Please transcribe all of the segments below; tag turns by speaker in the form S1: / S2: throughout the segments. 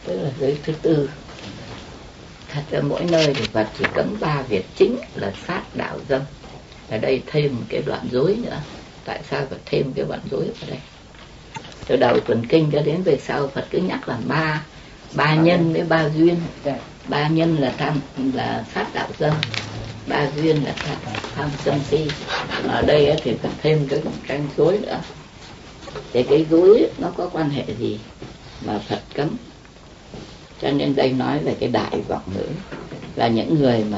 S1: tức là giới thứ tư. Thật ra mỗi nơi thì Phật chỉ cấm 3 việc chính là sát, đạo, dâm. Ở đây thêm một cái đoạn dối nữa. Tại sao phải thêm cái đoạn dối ở đây? Từ đầu tuần kinh cho đến về sau Phật cứ nhắc là ba nhân với 3 duyên. 3 nhân là sát, đạo, dâm. 3 duyên là tham sân si. Ở đây thì phải thêm cái dối nữa. Thì cái dối nó có quan hệ gì mà Phật cấm? Cho nên đây nói về cái đại vọng ngữ là những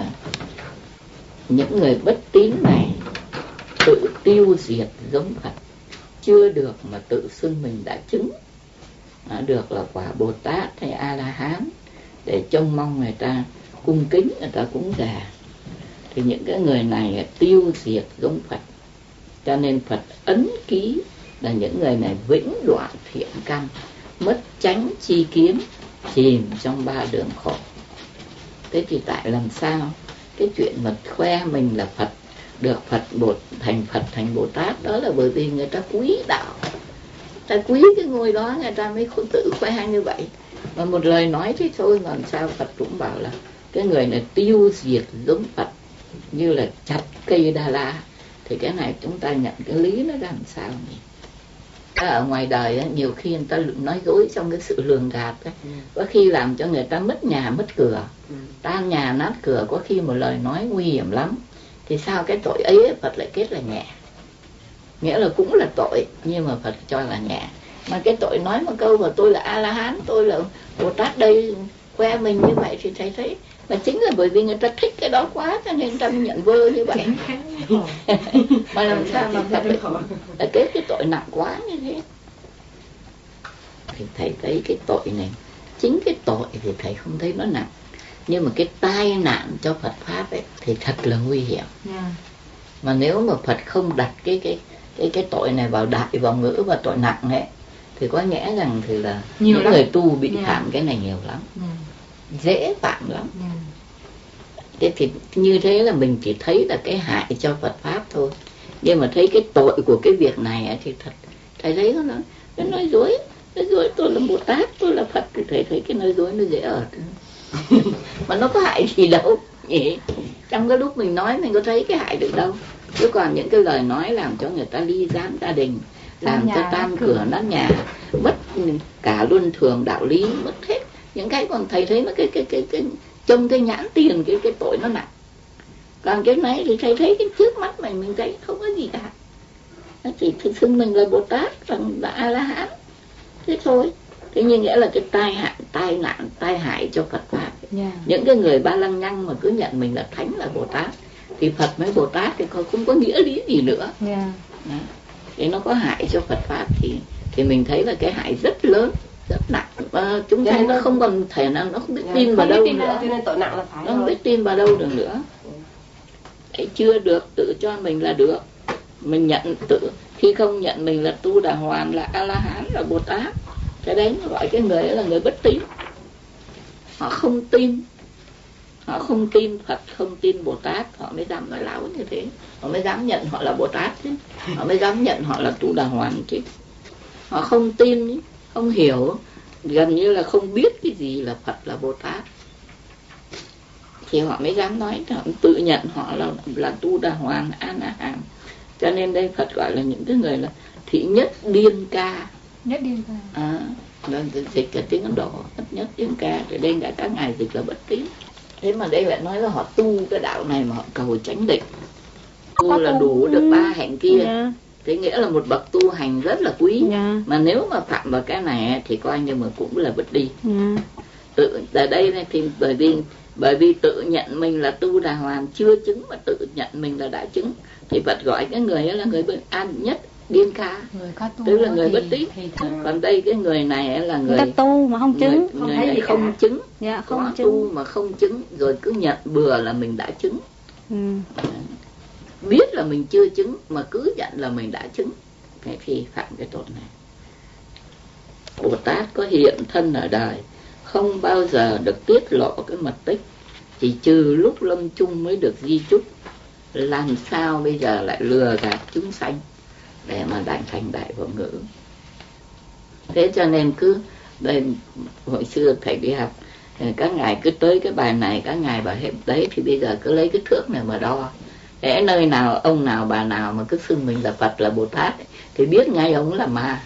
S1: người bất tín này tự tiêu diệt giống Phật, chưa được mà tự xưng mình đã chứng, được là quả Bồ Tát hay A La Hán, để trông mong người ta cung kính, người ta cúng dường. Thì những cái người này tiêu diệt giống Phật, cho nên Phật ấn ký là những người này vĩnh đoạn thiện căn, mất chánh chi kiến, chìm trong 3 đường khổ. Thế thì tại làm sao cái chuyện mà khoe mình là Phật, được Phật thành Bồ Tát, đó là bởi vì người ta quý đạo, ta quý cái ngôi đó, người ta mới không tự khoe như vậy. Mà một lời nói thế thôi, làm sao Phật cũng bảo là cái người này tiêu diệt giống Phật như là chặt cây Đa La. Thì cái này chúng ta nhận cái lý nó làm sao nhỉ? Ở ngoài đời nhiều khi người ta nói dối trong cái sự lường gạt ấy, có khi làm cho người ta mất nhà mất cửa, tan nhà nát cửa, có khi một lời nói nguy hiểm lắm. Thì sao cái tội ấy Phật lại kết là nhẹ? Nghĩa là cũng là tội nhưng mà Phật cho là nhẹ. Mà cái tội nói một câu mà tôi là A La Hán, tôi là Bồ Tát đây, khoe mình như vậy thì thầy thấy là chính là bởi vì người ta thích cái đó quá cho nên người ta mới nhận vơ như vậy. Mà làm sao mà Phật lại kết cái tội nặng quá như thế? Thì thầy thấy cái tội này, chính cái tội thì thầy không thấy nó nặng, nhưng mà cái tai nạn cho Phật Pháp ấy thì thật là nguy hiểm. Mà nếu mà Phật không đặt cái tội này vào đại vọng ngữ và tội nặng ấy, thì có nghĩa rằng thì là những người tu bị phạm cái này nhiều lắm, dễ phạm lắm. Thế thì như thế là mình chỉ thấy là cái hại cho Phật Pháp thôi, nhưng mà thấy cái tội của cái việc này ấy, thì thật thầy thấy nó nói dối tôi là Bồ Tát, tôi là Phật, thì thầy thấy cái nói dối nó dễ ở. Mà nó có hại gì đâu nhỉ? Trong cái lúc mình nói mình có thấy cái hại được đâu. Chứ còn những cái lời nói làm cho người ta ly gián gia đình, làm cho tan cửa nát nhà, mất cả luân thường đạo lý, mất hết những cái. Còn thầy thấy nó cái trong cái nhãn tiền cái tội nó nặng. Còn cái này thì thầy thấy cái trước mắt mình thấy không có gì cả. Nó chỉ xưng mình là Bồ Tát, là A La Hán, thế thôi. Thế nhưng nghĩa là cái tai hại cho Phật Pháp. Những cái người Ba Lăng Nhăng mà cứ nhận mình là Thánh, là Bồ Tát, thì Phật mấy Bồ Tát thì không có nghĩa lý gì nữa. Thế nó có hại cho Phật Pháp thì mình thấy là cái hại rất lớn, rất nặng. Và chúng ta nó không còn thể nào, nó không biết tin vào đâu nữa. Nó không biết tin vào đâu được nữa. Đấy, chưa được tự cho mình là được. Mình nhận tự, khi không nhận mình là Tu Đà Hoàn, là A La Hán, là Bồ Tát, cái đấy nó gọi cái người ấy là người bất tín. Họ không tin Phật, không tin Bồ Tát, họ mới dám nói láo như thế. Họ mới dám nhận họ là Bồ Tát chứ, họ mới dám nhận họ là Tu Đà Hoàn chứ. Họ không tin, không hiểu, gần như là không biết cái gì là Phật, là Bồ Tát, thì họ mới dám nói, họ tự nhận họ là Tu Đà Hoàn, A La Hán. Cho nên đây Phật gọi là những cái người là thị nhất điên ca. Dịch cái tiếng Ấn Độ, nhất điên ca, thì đây là các ngài dịch là bất tín. Thế mà đây lại nói là họ tu cái đạo này mà họ cầu chánh định, tu là đủ được 3 hạnh kia. Thế nghĩa là một bậc tu hành rất là quý. Mà nếu mà phạm vào cái này thì coi như mà cũng là bất đi. Tự ở đây thì bởi vì tự nhận mình là Tu Đà Hoàn chưa chứng, mà tự nhận mình là đã chứng, thì Phật gọi cái người ấy là người an nhất điên ca, tức là người bất tín. Còn đây cái người này là người ta
S2: tu mà không chứng,
S1: người này không chứng, không tu mà không chứng, rồi cứ nhận bừa là mình đã chứng. Biết là mình chưa chứng mà cứ nhận là mình đã chứng, thế thì phạm cái tội này. Bồ Tát có hiện thân ở đời không bao giờ được tiết lộ cái mật tích, chỉ trừ lúc lâm chung mới được di chúc. Làm sao bây giờ lại lừa gạt chúng sanh để mà thành đại vọng ngữ? Thế cho nên cứ Đây hồi xưa thầy đi học, các ngài cứ tới cái bài này các ngài bảo hết đấy, thì bây giờ cứ lấy cái thước này mà đo. Để nơi nào ông nào bà nào mà cứ xưng mình là Phật là Bồ Tát thì biết ngay ông là ma.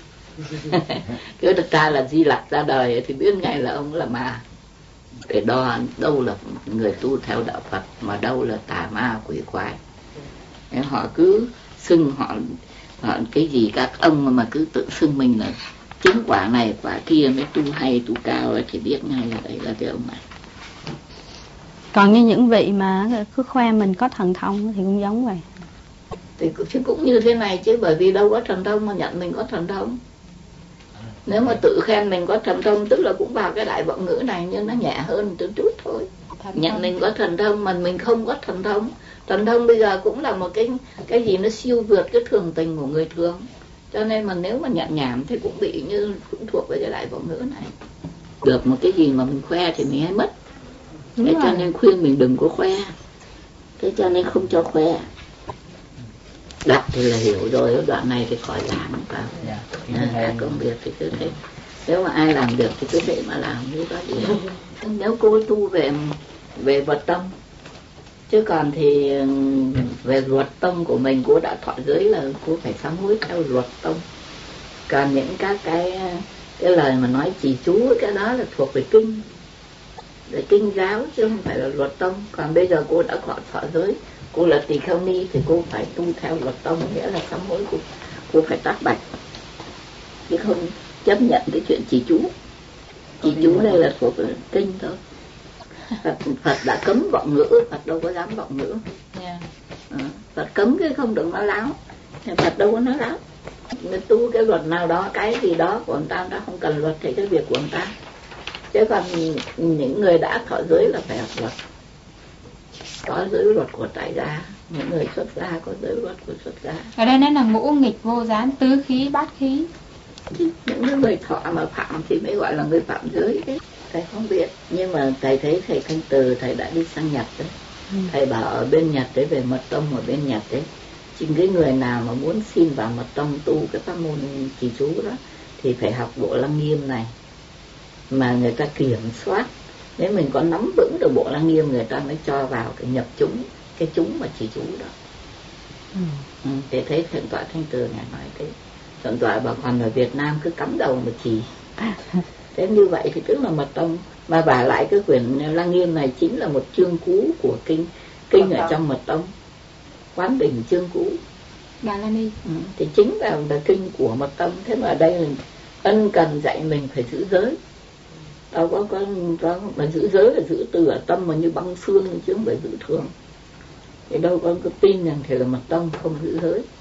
S1: Cứ thật ra là Di Lặc ra đời thì biết ngay là ông là ma. Để đo đâu là người tu theo đạo Phật mà đâu là tà ma quỷ quái. Họ cứ xưng họ cái gì các ông mà cứ tự xưng mình là chứng quả này quả kia mới tu hay tu cao thì biết ngay là đấy là cái ông này.
S2: Còn như những vị mà cứ khoe mình có thần thông thì cũng giống vậy.
S1: Thì cũng như thế này chứ, bởi vì đâu có thần thông mà nhận mình có thần thông. Nếu mà tự khen mình có thần thông tức là cũng vào cái đại vọng ngữ này, nhưng nó nhẹ hơn một chút thôi. Nhận mình có thần thông mà mình không có thần thông. Thần thông bây giờ cũng là một cái gì nó siêu vượt cái thường tình của người thường. Cho nên mà nếu mà nhận nhảm thì cũng bị như cũng thuộc về cái đại vọng ngữ này. Được một cái gì mà mình khoe thì mình hay mất. Thế cho nên khuyên mình đừng có khoe. Thế cho nên không cho khoe. Đọc thì là hiểu rồi, đoạn này thì khỏi giảng vào. Công việc thì cứ thế. Nếu mà ai làm được thì cứ thế mà làm như có gì. Nếu cô tu về vật tâm, chứ còn thì về luật tông của mình cô đã thọ giới là cô phải sám hối theo luật tông. Còn những các cái lời mà nói trì chú cái đó là thuộc về kinh, về kinh giáo chứ không phải là luật tông. Còn bây giờ cô đã thọ giới, cô là tỳ kheo ni thì cô phải tu theo luật tông, nghĩa là sám hối cô phải tác bạch, chứ không chấp nhận cái chuyện trì chú. Trì chú đây là thuộc về kinh thôi. Phật đã cấm vọng ngữ, Phật đâu có dám vọng ngữ. Phật cấm cái không được nói láo, Phật đâu có nói láo. Người tu cái luật nào đó, cái gì đó của người ta không cần luật thì cái việc của người ta. Chứ còn những người đã thọ giới là phải học luật. Có giới luật của tại gia, những người xuất gia có giới luật của xuất gia.
S3: Ở đây nó là ngũ nghịch vô gián, tứ khí bát khí.
S1: Những người thọ mà phạm thì mới gọi là người phạm giới đấy. Thầy không biết, nhưng mà thầy thấy thầy Thanh Từ thầy đã đi sang Nhật đấy. Thầy bảo ở bên Nhật đấy, về mật tông ở bên Nhật đấy, chính cái người nào mà muốn xin vào mật tông tu cái pháp môn trì chú đó thì phải học bộ Lăng Nghiêm này, mà người ta kiểm soát. Nếu mình có nắm vững được bộ Lăng Nghiêm người ta mới cho vào cái nhập chúng, cái chúng mà trì chú đó. Để thấy Thượng tọa Thanh Từ ngài nói thế. Thượng tọa bảo còn ở Việt Nam cứ cắm đầu mà trì. Thế như vậy thì tức là mật tông. Mà vả lại cái quyển Lăng Nghiêm này chính là một chương cú của kinh ở trong mật tông. Quán Đỉnh chương cú
S3: Đà La Ni.
S1: Thì chính là kinh của mật tông. Thế mà ở đây mình ân cần dạy mình phải giữ giới. Đâu có mà giữ giới là giữ từ ở tâm mà như băng xương chứ không phải giữ thường. Thì đâu có tin rằng thì là mật tông không giữ giới.